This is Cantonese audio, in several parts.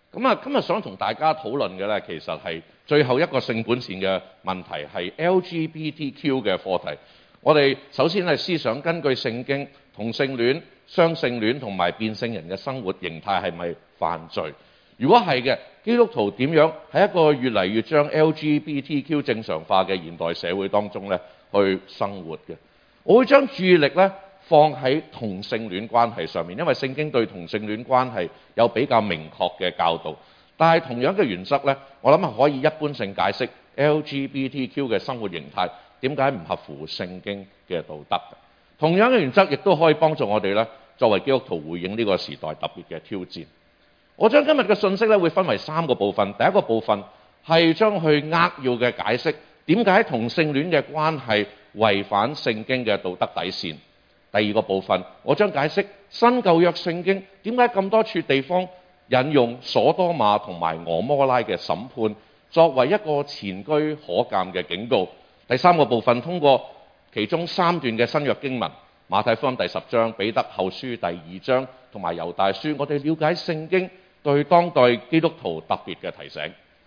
今日想同大家討論嘅咧，其實係最後一個性本善嘅問題，係 LGBTQ 嘅課題。我哋首先係思想根據聖經，同性戀、雙性戀同埋變性人嘅生活形態係咪犯罪？如果係嘅，基督徒點樣喺一個越嚟越將 LGBTQ 正常化嘅現代社會當中咧去生活嘅？我會將注意力咧放喺同性戀關係上面，因為聖經對同性戀關係有比較明確嘅教導。但係同樣嘅原則咧，我諗係可以一般性解釋 LGBTQ 嘅生活形態點解唔合乎聖經嘅道德。同樣嘅原則亦都可以幫助我哋咧作為基督徒回應呢個時代特別嘅挑戰。我將今日嘅信息咧會分為3個部分。第一個部分係將去扼要嘅解釋點解同性戀嘅關係違反聖經嘅道德底線。第二個部分，我將解釋新舊約聖經點解咁多處地方引用所多瑪同埋俄摩拉嘅審判作為一個前車可鑑嘅警告。第三個部分，通過其中3段嘅新約經文，馬太福音第10章、彼得後書第2章同埋猶大書，我哋了解聖經對當代基督徒特別嘅提醒。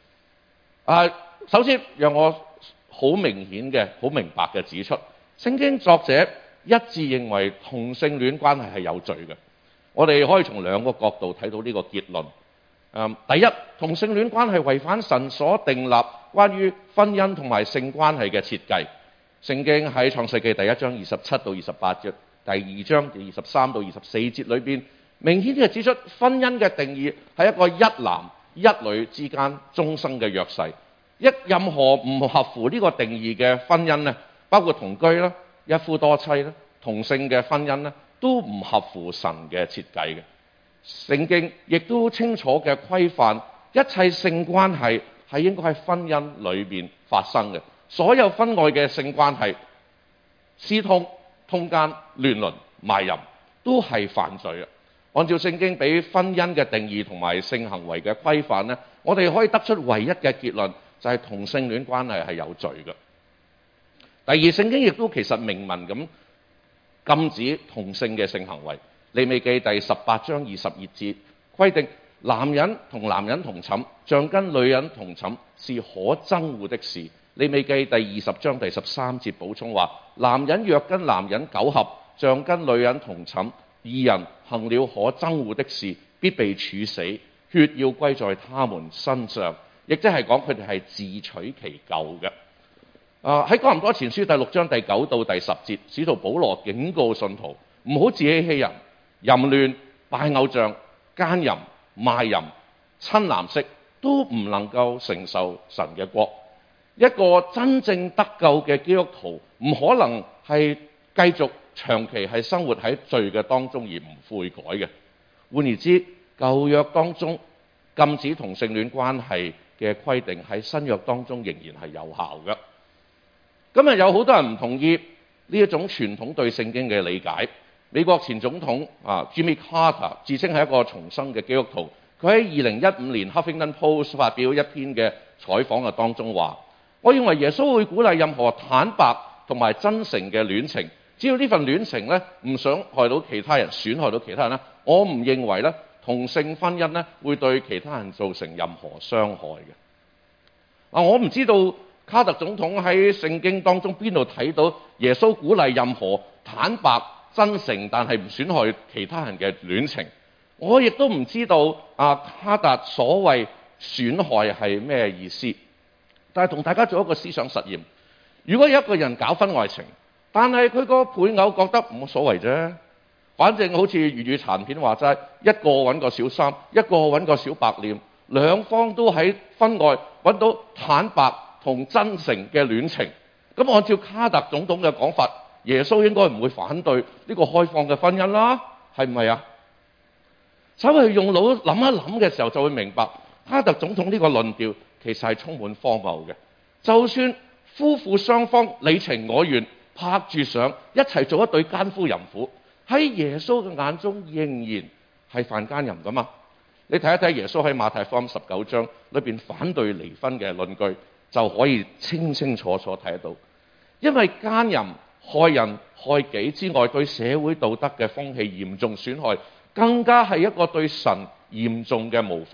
首先讓我好明顯嘅、好明白嘅指出，聖經作者一致認為同性戀關係係有罪嘅。我哋可以從2個角度睇到呢個結論。第一，同性戀關係違反神所訂立關於婚姻同埋性關係嘅設計。聖經喺創世記第1章27到28節、第2章23到24節裏邊，明顯嘅指出婚姻嘅定義係一個一男一女之間終生嘅約誓。任何唔合乎呢個定義嘅婚姻呢，包括同居啦、一夫多妻啦、同性嘅婚姻呢，都唔合乎神嘅設計嘅。聖經亦都清楚嘅規範一切性關係係應該喺婚姻裏邊發生嘅。所有婚外嘅性關係、私通、通姦、亂倫、賣淫都係犯罪啊！按照聖經俾婚姻嘅定義同埋性行為嘅規範呢，我哋可以得出唯一嘅結論，就係同性戀關係係有罪嘅。第二，聖經亦都其實明文咁禁止同性嘅性行為。利未記第18章22節規定，男人同男人同寢，像跟女人同寢，是可憎惡的事。利未記第20章第13節補充話，男人若跟男人苟合，像跟女人同寢，二人行了可憎惡的事，必被處死，血要歸在他們身上。亦即係講佢哋係自取其咎嘅。喺哥林多前書第6章第9到第10節，使徒保羅警告信徒唔好自欺欺人，淫亂、拜偶像、奸淫、賣淫、親男色都唔能夠承受神嘅國。一個真正得救嘅基督徒唔可能係繼續長期係生活喺罪嘅當中而唔悔改嘅。換言之，舊約當中禁止同性戀關係嘅規定喺新約當中仍然係有效嘅。今日有好多人唔同意呢一種傳統對聖經嘅理解。美國前總統Jimmy Carter 自稱係一個重生嘅基督徒，佢喺2015年 Huffington Post 發表一篇嘅採訪嘅當中話，我認為耶穌會鼓勵任何坦白同埋真誠嘅戀情，只要呢份戀情咧唔傷害到其他人、損害到其他人咧，我唔認為咧同性婚姻咧會對其他人造成任何傷害嘅。我唔知道卡特總統喺聖經當中邊度睇到耶穌鼓勵任何坦白、真誠但係唔損害其他人嘅戀情。我亦都唔知道卡特所謂損害係咩意思。但係同大家做一個思想實驗，如果有一個人搞婚外情，但係佢個配偶覺得冇所謂啫，反正好似粵語殘片話齋，一個揾個小三，一個揾個小白臉，兩方都喺婚外揾到坦白同真誠嘅戀情。咁按照卡特總統嘅講法，耶穌應該唔會反對呢個開放嘅婚姻啦，係唔係啊？稍微用腦諗一諗嘅時候，就會明白卡特總統呢個論調其實係充滿荒謬嘅。就算夫婦雙方你情我願，拍住上一齊做一對奸夫淫婦，喺耶穌嘅眼中仍然係犯奸淫噶嘛？你睇一睇耶穌喺馬太福音19章裏邊反對離婚嘅論據，就可以清清楚楚睇得到。因為奸淫害人害己之外，對社會道德嘅風氣嚴重損害，更加係一個對神嚴重嘅冒犯。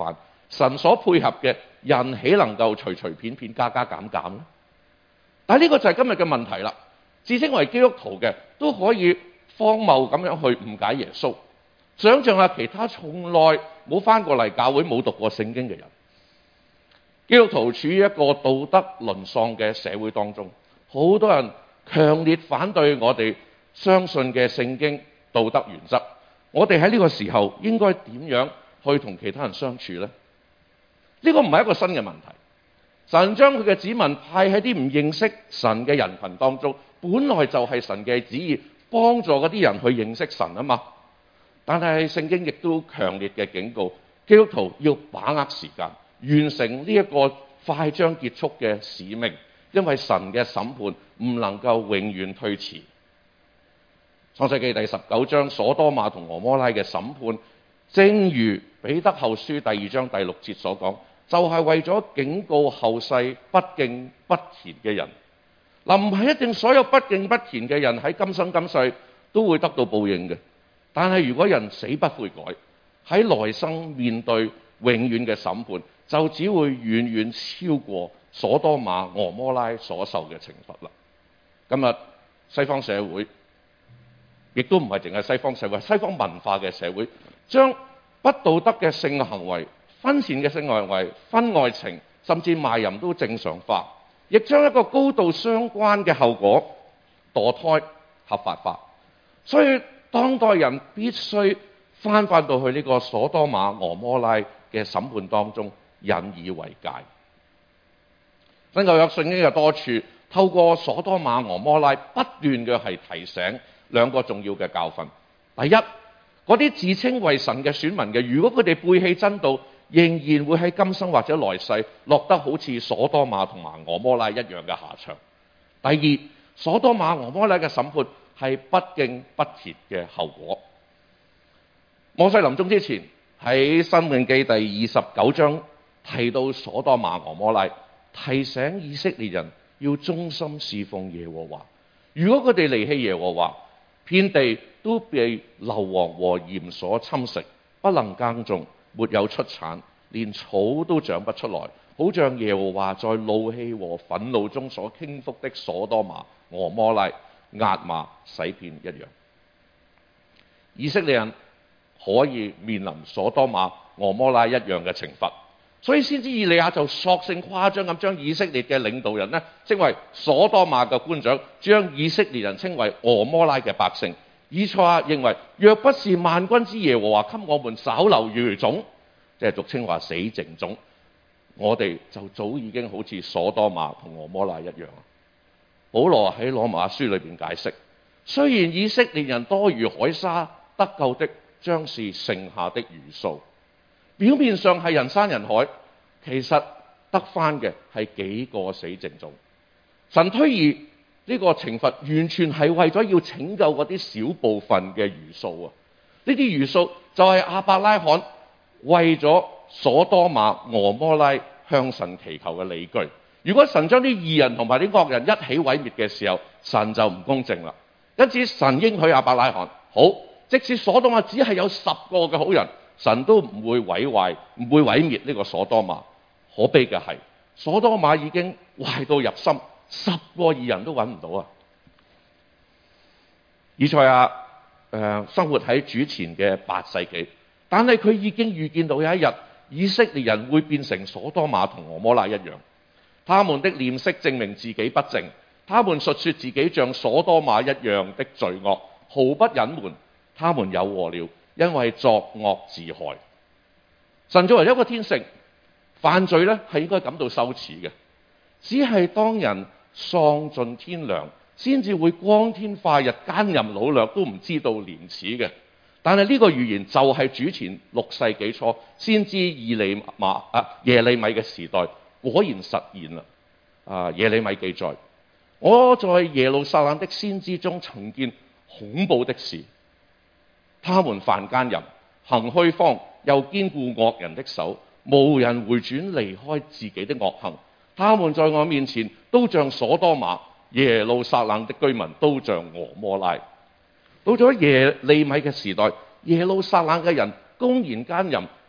神所配合嘅人，豈能夠隨隨便便加加減減呢？但係呢個就係今日嘅問題啦。自稱為基督徒嘅都可以荒謬咁樣去誤解耶穌。想象下其他從來冇返過嚟教會、冇讀過聖經嘅人，基督徒處於一個道德淪喪嘅社會當中，好多人強烈反對我哋相信嘅聖經道德原則。我哋喺呢個時候應該點樣去同其他人相處呢？呢個唔係一個新嘅問題。神將佢嘅子民派喺啲唔認識神嘅人群當中，本來就係神嘅旨意，幫助嗰啲人去認識神啊嘛。但係聖經亦都強烈嘅警告，基督徒要把握時間，完成呢一個快將結束嘅使命，因為神嘅審判唔能夠永遠推遲。創世記第19章所多瑪同蛾摩拉嘅審判，正如彼得後書第2章第6節所講，就係為咗警告後世不敬不虔嘅人。嗱，唔係一定所有不敬不虔嘅人喺今生今世都會得到報應嘅。但係如果人死不悔改，喺來生面對永遠嘅審判，就只會遠遠超過所多瑪蛾摩拉所受嘅懲罰啦。今日西方社會，亦都唔係淨係西方社會，西方文化嘅社會，將不道德嘅性行為、婚前嘅性行為、婚外情，甚至賣淫都正常化，亦將一個高度相關嘅後果墮胎合法化。所以當代人必須翻到去呢個所多瑪蛾摩拉嘅審判當中，引以為戒。新舊約聖經嘅多處透過所多瑪蛾摩拉不斷嘅係提醒兩個重要嘅教訓。第一，嗰啲自稱為神嘅選民嘅，如果佢哋背棄真道，仍然會喺今生或者來世落得好似所多瑪同埋蛾摩拉一樣嘅下場。第二，所多瑪蛾摩拉嘅審判係不敬不虔嘅後果。摩西臨終之前喺申命記第29章提到所多瑪蛾摩拉，提醒以色列人要忠心侍奉耶和華。如果佢哋離棄耶和華，遍地都被硫磺和鹽所侵蝕，不能耕種，沒有出產，連草都長不出來，好像耶和華在怒氣和憤怒中所傾覆的所多瑪蛾摩拉、押瑪洗遍一樣。以色列人可以面臨所多瑪蛾摩拉一樣嘅懲罰，所以先知以利亞就索性誇張咁將以色列嘅領導人呢稱為所多瑪嘅官長，將以色列人稱為蛾摩拉嘅百姓。以賽亞認為，若不是萬軍之耶和華給我們稍留餘種，即係俗稱話死剩種，我哋就早已經好似所多瑪同蛾摩拉一樣。保羅喺羅馬書裏邊解釋，雖然以色列人多如海沙，得救的將是剩下的餘數。表面上係人山人海，其實得返嘅係幾個死剩種。神推移呢個懲罰，完全係為咗要拯救嗰啲小部分嘅餘數啊！呢啲餘數就係亞伯拉罕為咗所多瑪蛾摩拉向神祈求嘅理據。如果神將啲義人同埋啲惡人一起毀滅嘅時候，神就唔公正啦。因此神應許亞伯拉罕，好，即使所多瑪只係有10個嘅好人，神都唔會毀壞、唔會毀滅呢個所多瑪。可悲嘅係，所多瑪已經壞到入心，10個義人都揾唔到啊！以賽亞生活喺主前嘅8世紀，但係佢已經預見到有一日，以色列人會變成所多瑪同蛾摩拉一樣。他們的臉色證明自己不正，他們述說自己像所多瑪一樣的罪惡，毫不隱瞞。他們有禍了，因為作惡自害。神作為一個天性，犯罪咧係應該感到羞恥嘅，只係當人喪盡天良，先至會光天化日奸淫擄掠都唔知道廉恥嘅。但係呢個預言就係主前6世紀初先知耶利米嘅時代果然實現啦。耶利米記載，我在耶路撒冷的先知中曾見恐怖的事，他們犯奸淫，行虛謊，又堅固惡人的手，無人回轉離開自己的惡行。他們在我面前都像所多瑪，耶路撒冷的居民都像蛾摩拉。到咗耶利米嘅時代，耶路撒冷嘅人公然奸淫，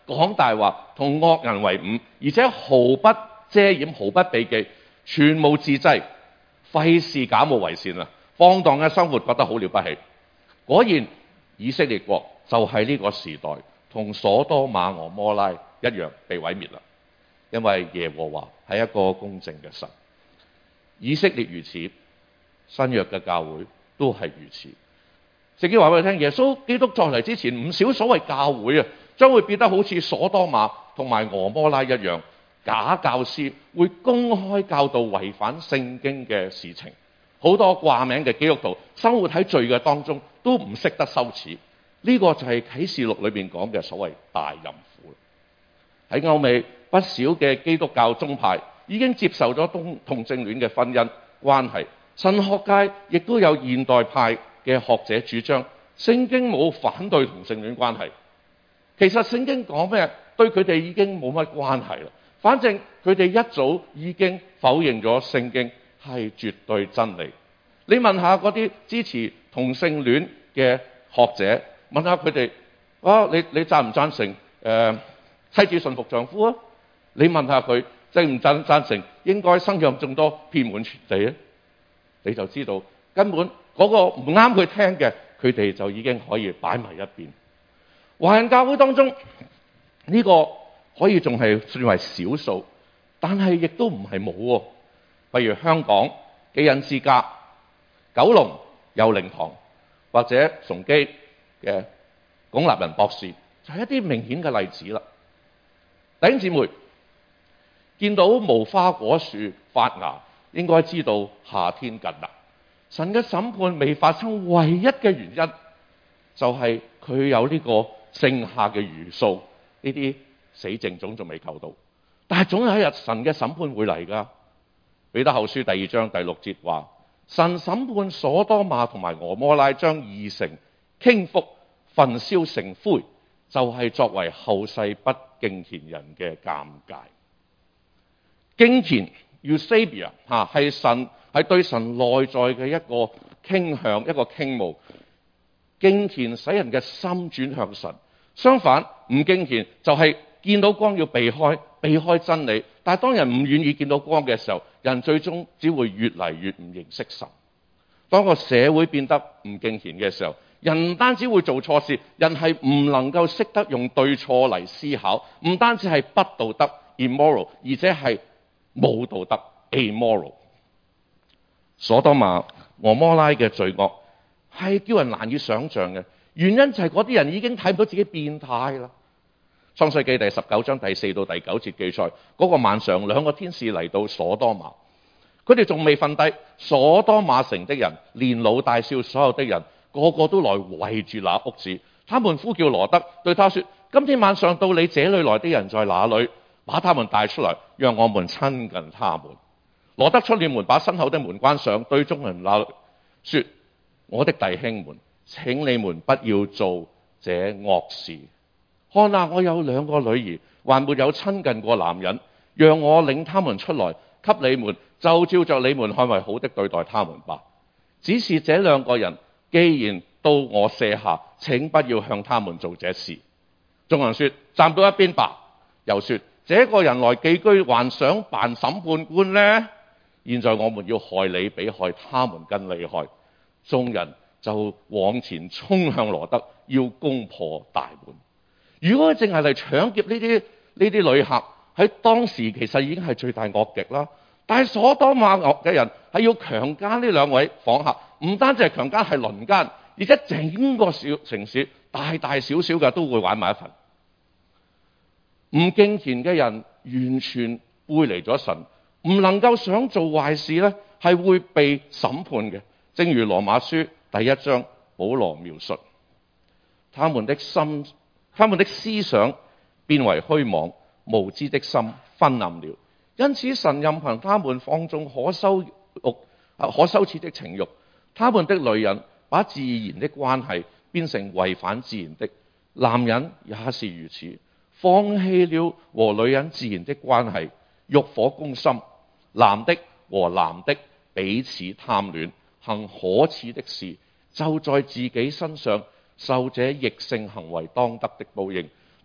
講大話，同惡人為伍，而且毫不遮掩、毫不避忌，全無自制，費事假冒為善啊！放蕩嘅生活覺得好了不起。果然以色列國就係呢個時代同所多瑪俄摩拉一樣被毀滅啦。因為耶和華係一個公正嘅神，以色列如此，新約嘅教會都係如此。聖經話俾你聽，耶穌基督再嚟之前，唔少所謂教會啊，將會變得好似所多瑪同埋俄摩拉一樣，假教師會公開教導違反聖經嘅事情。好多掛名嘅基督徒生活喺罪嘅當中，都唔識得羞恥。呢個就係啟示錄裏面講嘅所謂大淫婦。喺歐美不少嘅基督教宗派已經接受咗同性戀嘅婚姻關係，神學界亦都有現代派嘅學者主張聖經冇反對同性戀關係。其實聖經講咩對佢哋已經冇乜關係啦，反正佢哋一早已經否認咗聖經係絕對真理。你問下嗰啲支持同性戀嘅學者，問下佢哋你贊唔贊成妻子順服丈夫啊？你問下佢贊唔贊成應該生養眾多，遍滿全地啊？你就知道根本嗰個唔啱佢聽嘅，佢哋就已經可以擺埋一邊。華人教會當中呢個可以仲係算為少數，但係亦都唔係冇喎。譬如香港基恩之家、九龍佑寧堂或者崇基嘅鞏立人博士，就係一啲明顯嘅例子啦。弟兄姊妹，見到無花果樹發芽，應該知道夏天近啦。神嘅審判未發生，唯一嘅原因就係佢有呢個剩下嘅餘數，呢啲死症種仲未救到。但係總有一日神嘅審判會嚟㗎。彼得後書第2章第6節話：神審判所多瑪同埋俄摩拉，將二城傾覆，焚燒成灰，就係作為後世不敬虔人嘅鑑戒。敬虔 Eusebia 係神係對神內在嘅一個傾向，一個傾慕。敬虔使人嘅心轉向神，相反唔敬虔就係見到光要避開真理。但係當人唔願意見到光嘅時候，人最終只會越嚟越唔認識神。當個社會變得唔敬虔嘅時候，人唔單止會做錯事，人係唔能夠識得用對錯嚟思考，唔單止係不道德 immoral， 而且係冇道德 amoral。所多瑪俄摩拉嘅罪惡係叫人難以想像嘅，原因就係嗰啲人已經睇唔到自己變態啦。創世記第19章第4到第9節記載，嗰個晚上兩個天使嚟到所多瑪，佢哋仲未瞓低，所多瑪城的人連老帶少所有的人個個都來圍住那屋子，他們呼叫羅德，對他說：今天晚上到你這裏來的人在哪裏？把他們帶出來，讓我們親近他們。羅德出了門，把身後的門關上，對眾人說：我的弟兄們，請你們不要做這惡事。看哪，我有兩個女兒，還沒有親近過男人，讓我領他們出來給你們，就照着你們看為好的對待他們吧。只是這兩個人既然到我舍下，請不要向他們做這事。眾人說：站到一邊吧。又說：這個人來寄居，還想扮審判官呢？現在我們要害你比害他們更厲害。眾人就往前衝向羅德，要攻破大門。如果佢淨係嚟搶劫呢啲旅客，喺當時其實已經係罪大惡極啦。但係所多瑪嘅人係要強姦呢兩位訪客，唔單止係強姦，係輪姦，而且整個小城市大大小小嘅都會玩埋一份。唔敬虔嘅人完全背離咗神，唔能夠想做壞事呢，係會被審判嘅。正如羅馬書第1章保羅描述，他們的思想變為虛妄，無知的心昏暗了。因此神任憑他們放縱可羞恥的情慾，他們的女人把自然的關係變成違反自然的，男人也是如此，放棄了和女人自然的關係，慾火攻心，男的和男的彼此貪戀，行可恥的事，就在自己身上受這逆性行為當得的報應。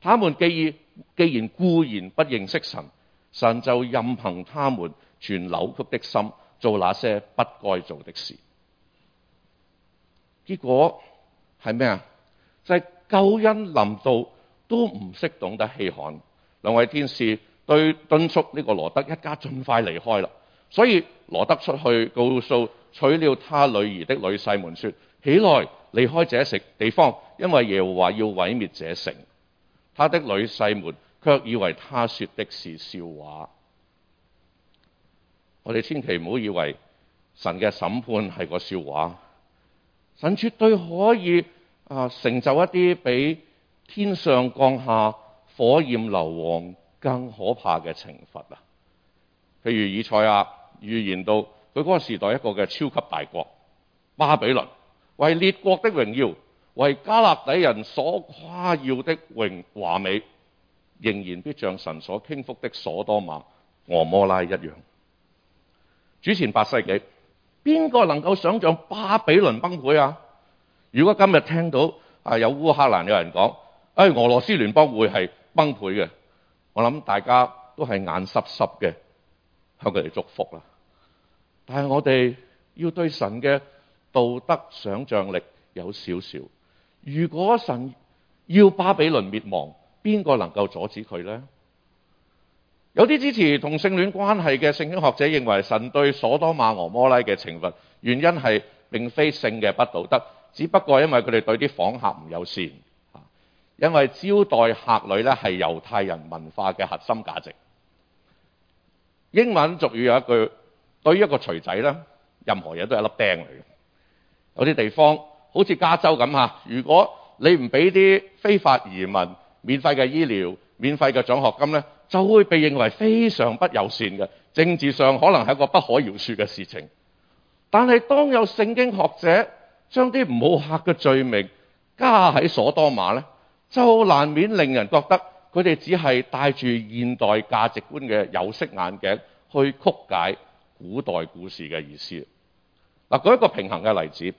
他們既然固然不認識神，神就任憑他們存扭曲的心，做那些不該做的事。結果係咩啊？就係救恩臨到都唔識懂得稀罕。兩位天使敦促呢個羅德一家盡快離開啦。所以羅德出去告訴娶了他女兒的女婿們說：起來，離開這地方，因為耶和華要毀滅這城。他的女婿們卻以為他說的是笑話。我哋千祈唔好以為神嘅審判係個笑話，神絕對可以成就一啲比天上降下火焰硫磺更可怕嘅懲罰啊！譬如以賽亞預言到佢嗰個時代一個嘅超級大國巴比倫，為列國的榮耀，為加勒底人所誇耀的華美，仍然必像神所傾覆的所多瑪、蛾摩拉一樣。主前8世紀，邊個能夠想像巴比倫崩潰啊？如果今日聽到有烏克蘭有人講，俄羅斯聯邦會係崩潰嘅，我諗大家都係眼濕濕嘅向佢哋祝福啦。但係我哋要對神嘅道德想像力有少少。如果神要巴比倫滅亡，邊個能夠阻止佢呢？有啲支持同性戀關係嘅聖經學者認為，神對所多瑪蛾摩拉嘅懲罰原因係並非性嘅不道德，只不過因為佢哋對啲訪客唔友善。因為招待客旅咧係猶太人文化嘅核心價值。英文俗語有一句，對於一個錘仔咧，任何嘢都係一粒釘嚟嘅。有啲地方好似加州咁嚇，如果你唔俾啲非法移民免費嘅醫療、免費嘅獎學金咧，就會被認為非常不友善嘅，政治上可能係一個不可饒恕嘅事情。但係當有聖經學者將啲唔好客嘅罪名加喺所多瑪咧，就難免令人覺得佢哋只係帶住現代價值觀嘅有色眼鏡去曲解古代故事嘅意思。嗱，舉一個平衡嘅例子，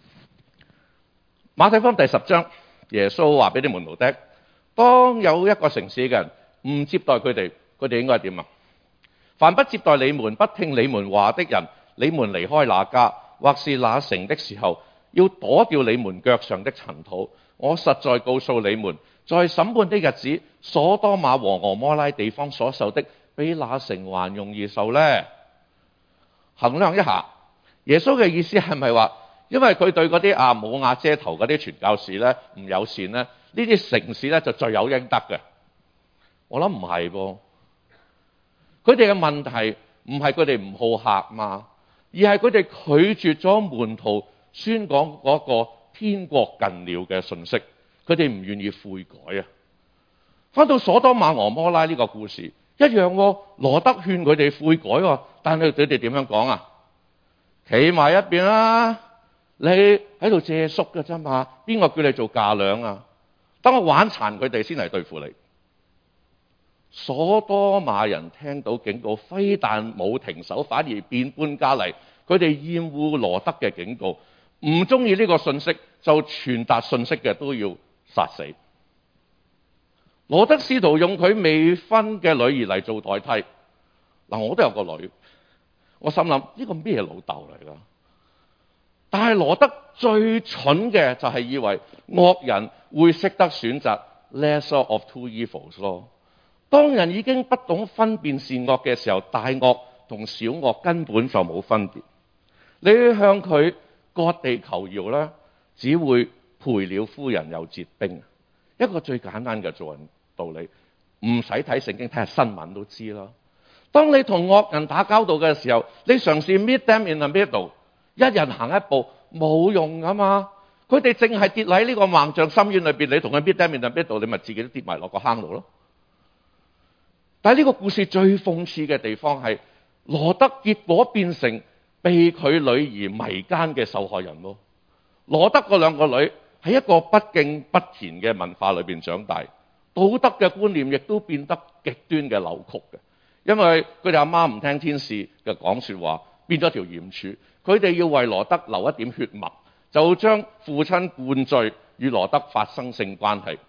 馬太福音第10章，耶穌話俾啲門徒聽，當有一個城市嘅人唔接待佢哋，佢哋應該係點啊？凡不接待你們、不聽你們話的人，你們離開那家或是那城的時候，要躲掉你們腳上的塵土。我實在告訴你們，在審判的日子，所多瑪和蛾摩拉地方所受的，比那城還容易受呢。衡量一下，耶穌嘅意思係咪話，因為佢對嗰啲冇瓦遮頭嗰啲傳教士咧唔友善咧，呢啲城市咧就罪有應得嘅？我諗唔係噃，佢哋嘅問題唔係佢哋唔好客嘛，而係佢哋拒絕咗門徒宣講嗰個天國近了嘅信息，佢哋唔願意悔改啊！翻到所多瑪蛾摩拉呢個故事一樣喎，羅德勸佢哋悔改喎，但係佢哋點樣講啊？企埋一邊啦，你喺度借宿㗎啫嘛，邊個叫你做嫁娘啊？等我玩殘佢哋先嚟對付你。所多瑪人聽到警告，非但冇停手，反而變本加厲，佢哋厭惡羅德嘅警告，唔中意呢個信息，就傳達信息嘅都要殺死。羅德試圖用佢未婚嘅女兒嚟做代替。嗱，我都有個女，我心諗呢個咩老豆嚟㗎？但係羅德最蠢嘅就係以為惡人會識得選擇 lesser of two evils 咯。當人已經不懂分辨善惡嘅時候，大惡同小惡根本就冇分別。你向佢割地求饒咧，只會賠了夫人又折兵。一個最簡單嘅做人道理，唔使睇聖經，睇下新聞都知啦。當你同惡人打交道嘅時候，你嘗試 meet them in the middle，一人行一步冇用噶嘛。佢哋淨係跌喺呢個萬丈深淵裏邊，你同佢 meet them in the middle，你咪自己都跌埋落個坑度咯。但係呢個故事最諷刺嘅地方係，羅德結果變成被佢女兒迷姦嘅受害人咯。羅德嗰兩個女喺一個不敬不虔嘅文化裏邊長大，道德嘅觀念亦都變得極端嘅扭曲嘅。因為佢哋阿媽唔聽天使嘅講說話，變咗條鹽柱。佢哋要為羅德留一點血脈，就將父親灌醉與羅德發生性關係。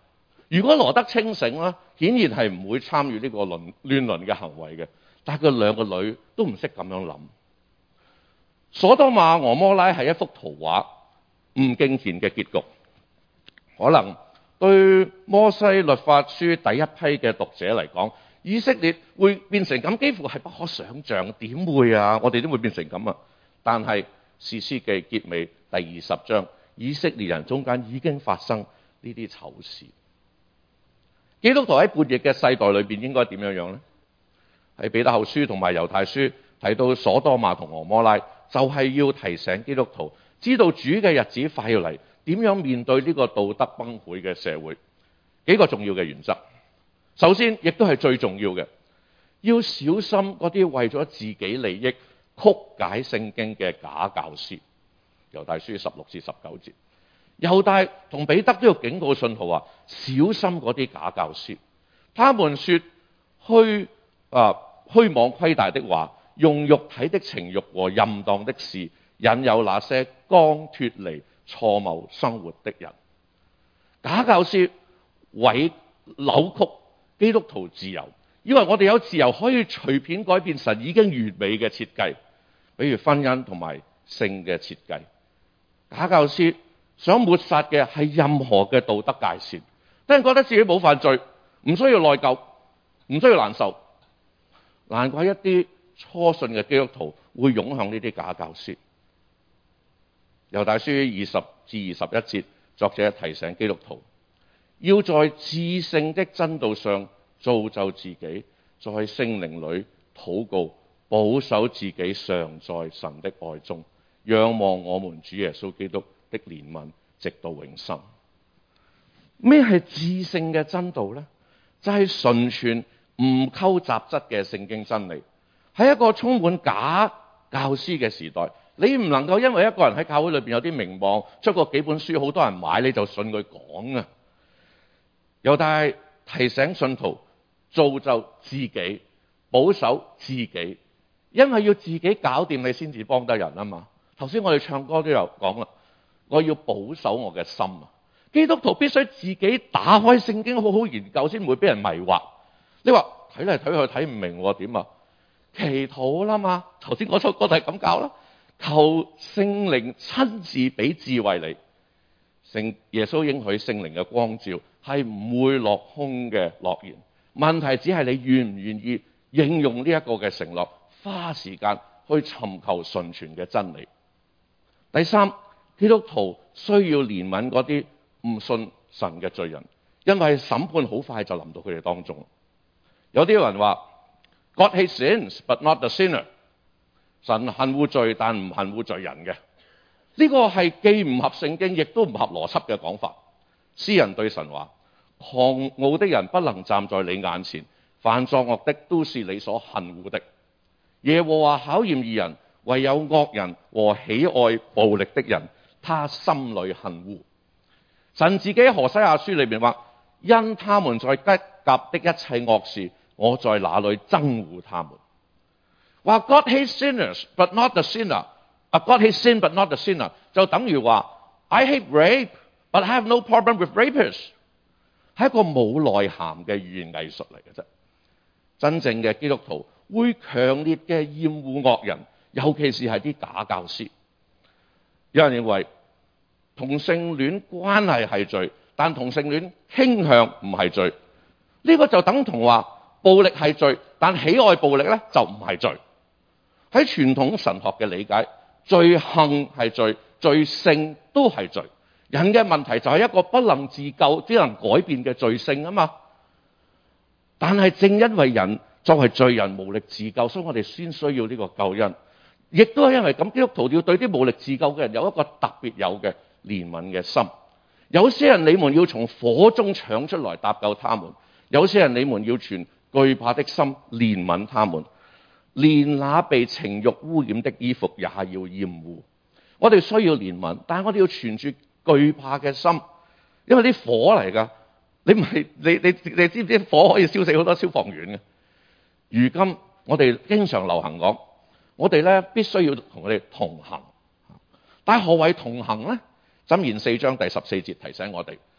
如果羅得清醒啦，顯然係唔會參與呢個亂倫嘅行為嘅。但係佢兩個女都唔識咁樣諗。所多瑪俄摩拉係一幅圖畫，唔敬虔嘅結局。可能對摩西律法書第一批嘅讀者嚟講，以色列會變成咁，幾乎係不可想像。點會啊？我哋都會變成咁啊！但係士師記結尾第20章，以色列人中間已經發生呢啲醜事。基督徒喺叛逆嘅世代裏邊應該點樣呢？喺彼得後書同埋猶太書提到所多瑪同俄摩拉，就係要提醒基督徒知道主嘅日子快要嚟，點樣面對呢個道德崩潰嘅社會。幾個重要嘅原則。首先，亦都係最重要嘅，要小心嗰啲為咗自己利益曲解聖經嘅假教師。猶大書16至19節，猶大同彼得都要警告信徒話：小心嗰啲假教師，他們說虛妄虧大的話，用肉體的情慾和淫蕩的事引誘那些剛脫離錯謬生活的人。假教師扭曲基督徒自由，以為我哋有自由可以隨便改變神已經完美嘅設計，比如婚姻同埋性嘅設計。假教師想抹殺嘅係任何嘅道德界線，等人覺得自己冇犯罪，唔需要內疚，唔需要難受。難怪一啲初信嘅基督徒會湧向呢啲假教師。猶大書20至21節，作者提醒基督徒要在至聖的真道上造就自己，在聖靈裏禱告，保守自己常在神的愛中，仰望我們主耶穌基督的憐憫，直到永生。咩係至聖嘅真道呢？就係純全唔溝雜質嘅聖經真理。喺一個充滿假教師嘅時代，你唔能夠因為一個人喺教會裏邊有啲名望，出過幾本書，好多人買，你就信佢講啊。猶大提醒信徒造就自己，保守自己，因為要自己搞掂你先至幫得人啊嘛。頭先我哋唱歌都有講啦，我要保守我嘅心啊。基督徒必須自己打開聖經，好好研究，先唔會俾人迷惑。你話睇嚟睇去睇唔明點啊？祈禱啦嘛，頭先嗰首歌就係咁教啦，求聖靈親自俾智慧你。耶穌應許聖靈嘅光照係唔會落空嘅諾言，問題只係你願唔願意應用呢一個嘅承諾，花時間去尋求純全嘅真理。第三，基督徒需要憐憫嗰啲唔信神嘅罪人，因為審判好快就臨到佢哋當中。有啲人話 God hates sins but not the sinner， 神恨惡罪但唔恨惡罪人嘅。呢個係既唔合聖經亦都唔合邏輯嘅講法。詩人對神話：狂傲的人不能站在你眼前，犯作惡的都是你所恨惡的。耶和華考驗義人，唯有惡人和喜愛暴力的人，他心裏恨惡。神自己喺何西阿書裏面話：因他們在吉甲的一切惡事，我在那裏憎惡他們。話 God hates sinners but not the sinner。God hates sin but not the sinner， 就等於話 I hate rape but I have no problem with rapists， 係一個冇內涵嘅語言藝術嚟嘅啫。真正嘅基督徒會強烈嘅厭惡惡人，尤其是係啲假教師。有人認為同性戀關係係罪，但同性戀傾向唔係罪。呢個就等同話暴力係罪，但喜愛暴力咧就唔係罪。喺傳統神學嘅理解，罪行係罪，罪性都係罪。人嘅問題就係一個不能自救、只能改變嘅罪性啊嘛。但係正因為人作為罪人無力自救，所以我哋先需要呢個救恩。亦都係因為咁，基督徒要對啲無力自救嘅人有一個特別有嘅憐憫嘅心。有些人你們要從火中搶出來搭救他們，有些人你們要存懼怕的心憐憫他們。連那被情慾污染的衣服也要厭惡。我哋需要憐憫，但係我哋要存住懼怕嘅心，因為啲火嚟㗎。你唔係你知唔知火可以燒死好多消防員嘅？如今我哋經常流行講，我哋咧必須要同佢哋同行。但係何謂同行咧？箴言4章第14節提醒我哋，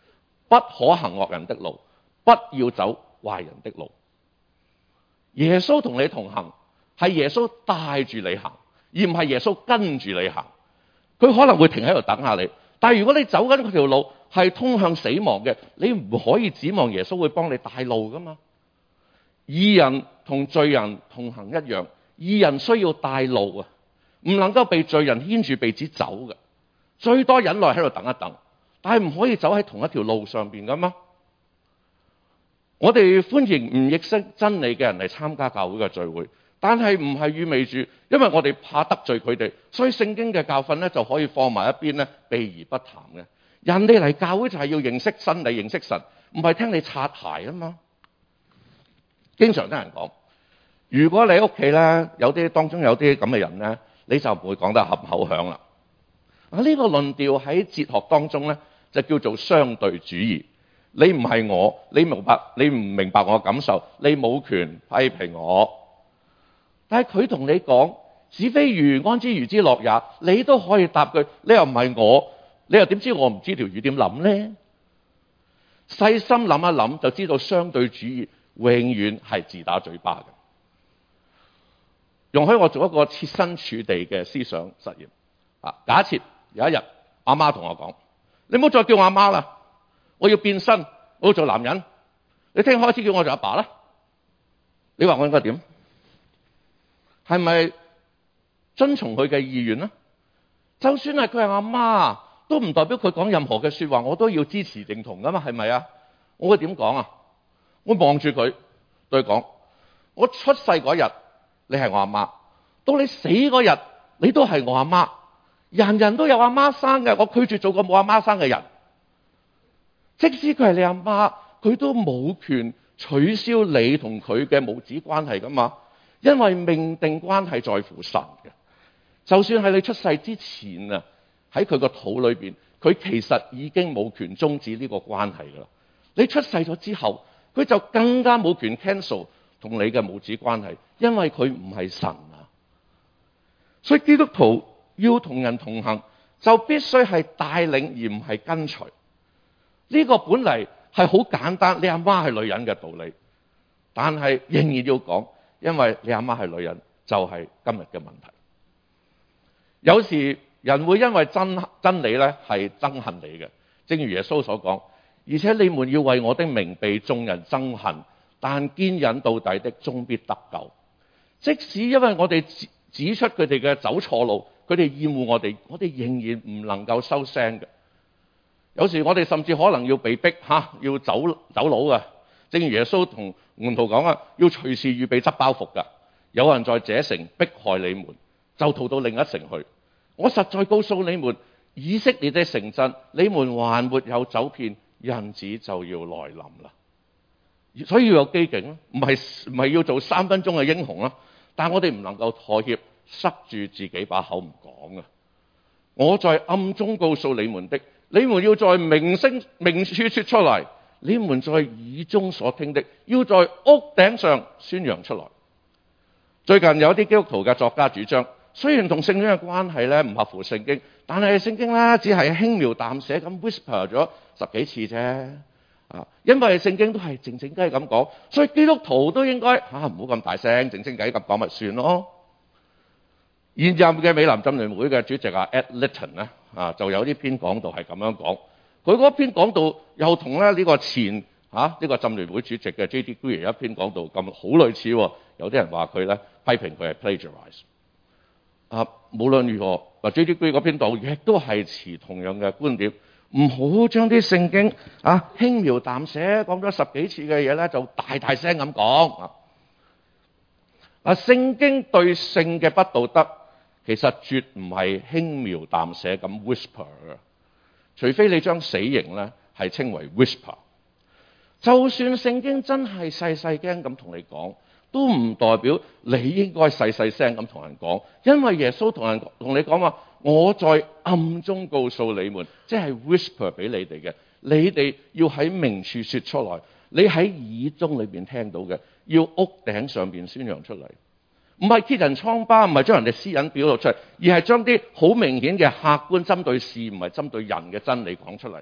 不可行惡人的路，不要走壞人的路。耶穌同你同行，係耶穌帶住你行，而唔係耶穌跟住你行。佢可能會停喺度等下你，但係如果你走緊嗰條路係通向死亡嘅，你唔可以指望耶穌會幫你帶路噶嘛。義人同罪人同行一樣，義人需要帶路啊，唔能夠被罪人牽住鼻子走嘅，最多忍耐喺度等一等，但係唔可以走喺同一條路上邊噶嘛。我哋歡迎唔認識真理嘅人嚟參加教會嘅聚會，但係唔係意味住，因為我哋怕得罪佢哋，所以聖經嘅教訓咧就可以放埋一邊咧，避而不談嘅。人哋嚟教會就係要認識真理、認識神，唔係聽你擦鞋啊嘛。經常聽人講，如果你喺屋企咧有啲當中有啲咁嘅人咧，你就唔會講得合口響啦。呢個論調喺哲學當中咧就叫做相對主義。你唔係我，你唔明白我嘅感受，你冇權批評我。但係佢同你講，子非魚，安知魚之樂也？你都可以答佢，你又唔係我，你又點知我唔知條魚點諗呢？細心諗一諗就知道相對主義永遠係自打嘴巴嘅。容許我做一個設身處地嘅思想實驗。假設有一日阿媽同我講，你唔好再叫我阿媽啦，我要變身，我要做男人。你聽開始叫我做阿爸啦，你話我應該點？係咪遵從佢嘅意願呢？就算係佢係阿媽，都唔代表佢講任何嘅說話我都要支持認同噶嘛？係咪啊？我會點講啊？我望住佢對佢講，我出世嗰日你係我阿媽，到你死嗰日你都係我阿媽。人人都有阿媽生嘅，我拒絕做個冇阿媽生嘅人。即使佢係你阿媽，佢都冇權取消你同佢嘅母子關係噶嘛，因為命定關係在乎神嘅。就算係你出世之前啊，喺佢個肚裏邊，佢其實已經冇權終止呢個關係噶啦。你出世咗之後，佢就更加冇權 cancel 同你嘅母子關係，因為佢唔係神啊。所以基督徒要同人同行，就必須係帶領而唔係跟隨。呢個本嚟係好簡單，你阿媽係女人嘅道理，但係仍然要講，因為你阿媽係女人，就係今日嘅問題。有時人會因為真理咧係憎恨你嘅，正如耶穌所講，而且你們要為我的名被眾人憎恨，但堅忍到底的終必得救。即使因為我哋指出佢哋嘅走錯路，佢哋厭惡我哋仍然唔能夠收聲嘅。有時我哋甚至可能要被逼要走佬嘅。正如耶穌同門徒講啊，要隨時預備執包袱㗎。有人在這城迫害你們，就逃到另一城去。我實在告訴你們，以色列的城鎮，你們還沒有走遍，人子就要來臨啦。所以要有機警，唔係要做3分鐘嘅英雄啦。但我哋唔能夠妥協，塞住自己把口唔講啊！我在暗中告訴你們的，你們要在明處說出來；你們在耳中所聽的，要在屋頂上宣揚出來。最近有啲基督徒嘅作家主張，雖然同聖經嘅關係咧唔合乎聖經，但係聖經咧只係輕描淡寫咁 whisper 咗10幾次啫。因為聖經都係靜靜雞咁講，所以基督徒都應該唔好咁大聲，靜靜雞咁講咪算咯。現任嘅美南浸聯會嘅主席Ed Litton 咧就有啲篇講道係咁樣講，佢嗰篇講道又同咧呢個前呢個浸聯會主席嘅 J.D. Greear 一篇講道咁好類似喎。有啲人話佢咧批評佢係 plagiarize。無論如何，J.D. Greear 嗰篇道亦都係持同樣嘅觀點。唔好將啲聖經輕描淡寫講咗10幾次嘅嘢咧，就大聲咁講。聖經對性嘅不道德，其實絕唔係輕描淡寫咁 whisper 嘅，除非你將死刑咧係稱為 whisper。就算聖經真係細聲咁同你講，都唔代表你應該細聲咁同人講，因為耶穌同你講話，我在暗中告訴你們，即係 whisper 俾你哋嘅，你哋要喺明處說出來，你喺耳中裏邊聽到嘅，要屋頂上邊宣揚出嚟，唔係揭人瘡疤，唔係將人哋私隱表露出嚟，而係將啲好明顯嘅客觀針對事唔係針對人嘅真理講出嚟。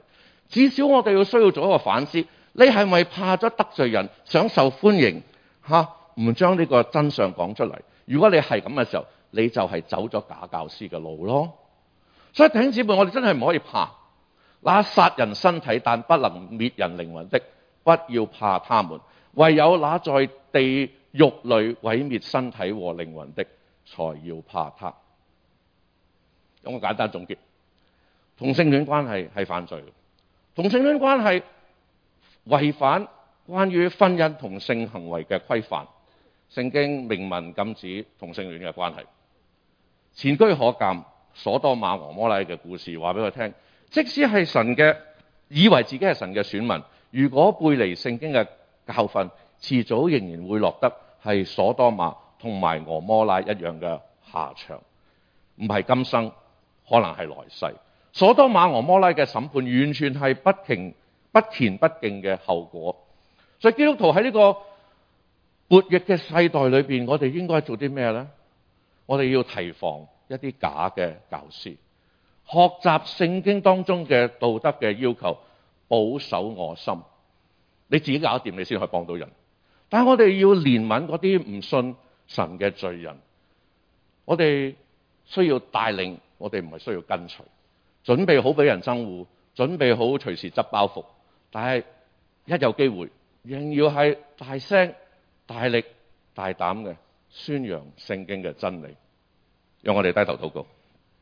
至少我哋需要做一個反思，你係咪怕咗得罪人，想受歡迎唔將呢個真相講出嚟？如果你係咁嘅時候，你就係走咗假教師嘅路咯。所以弟兄姊妹，我哋真係唔可以怕。那殺人身體但不能滅人靈魂的，不要怕他們；唯有那在地獄裏毀滅身體和靈魂的，才要怕他。咁我簡單總結，同性戀關係係犯罪，同性戀關係違反關於婚姻同性行為嘅規範。聖經明文禁止同性戀嘅關係。前車可鑑，所多瑪俄摩拉嘅故事話俾佢聽，即使係神嘅，以為自己係神嘅選民，如果背離聖經嘅教訓，遲早仍然會落得係所多瑪同埋俄摩拉一樣嘅下場。唔係今生，可能係來世。所多瑪俄摩拉嘅審判完全係不虔不敬嘅後果。所以基督徒喺呢個悖逆嘅世代裏邊，我哋應該做啲咩呢？我哋要提防一啲假嘅教師，學習聖經當中嘅道德嘅要求，保守我心。你自己搞掂，你先可以幫到人。但係我哋要憐憫嗰啲唔信神嘅罪人。我哋需要帶領，我哋唔係需要跟隨。準備好俾人憎惡，準備好隨時執包袱。但係一有機會，仍要係大聲、大力、大膽嘅宣揚聖經嘅真理。讓我哋低頭禱告。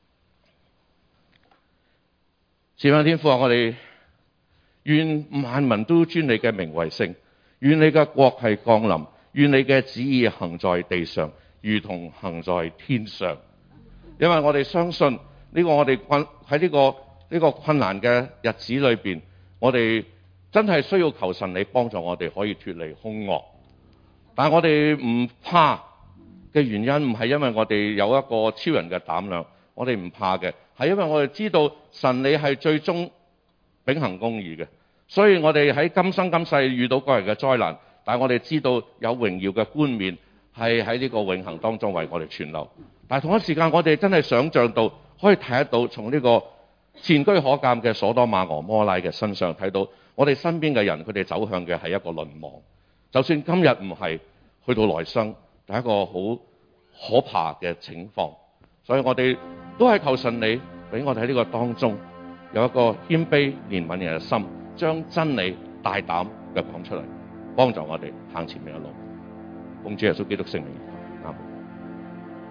賜下天父，我哋願萬民都尊你嘅名為聖，願你嘅國係降臨，願你嘅旨意行在地上，如同行在天上。因為我哋相信呢個我哋喺呢個困難嘅日子裏邊，我哋真係需要求神你幫助我哋可以脫離兇惡。但係我哋唔怕嘅原因，唔係因為我哋有一個超人嘅膽量，我哋唔怕嘅係因為我哋知道神你係最終秉行公義嘅。所以我哋喺今生今世遇到個人嘅災難，但係我哋知道有榮耀嘅冠冕係喺呢個永恆當中為我哋存留。但係同一時間，我哋真係想像到可以睇得到，從呢個前車可鑑嘅所多瑪俄摩拉嘅身上睇到，我哋身邊嘅人佢哋走向嘅係一個淪亡。就算今日唔係，去到來生係一個好可怕嘅情況。所以我哋都係求神你俾我哋喺呢個當中有一個謙卑憐憫人嘅心，將真理大膽嘅講出嚟，幫助我哋行前面嘅路。奉主耶穌基督聖名。